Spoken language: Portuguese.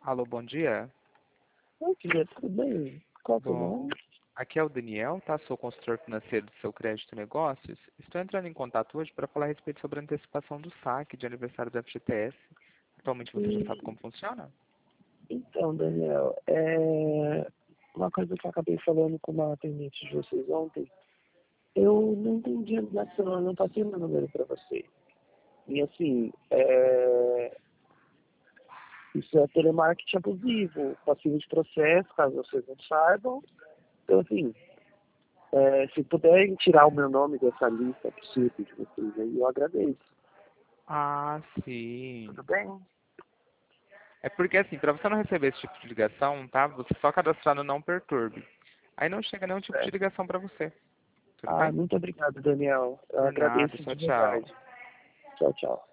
Alô, bom dia. Oi, filha, tudo bem? Qual é o seu Bom, nome? aqui é o Daniel, tá? Sou consultor financeiro do seu crédito e negócios. Estou entrando em contato hoje para falar a respeito sobre a antecipação do saque de aniversário do FGTS. Atualmente você já sabe E, como funciona? então, Daniel, uma coisa que eu acabei falando com uma atendente de vocês ontem, eu não entendi a ligação, eu não passei meu número para você. E assim, isso é telemarketing abusivo, passivo de processo, caso vocês não saibam. Então, assim, se puderem tirar o meu nome dessa lista possível de vocês aí, eu agradeço. Ah, sim. Tudo bem? É porque assim, para você não receber esse tipo de ligação, tá? Você só cadastrar no Não Perturbe. Aí não chega nenhum tipo de Certo. ligação para você. Tudo Ah, bem? muito obrigado, Daniel. Eu Por nada. agradeço Tchau, de tchau. verdade. Tchau, tchau.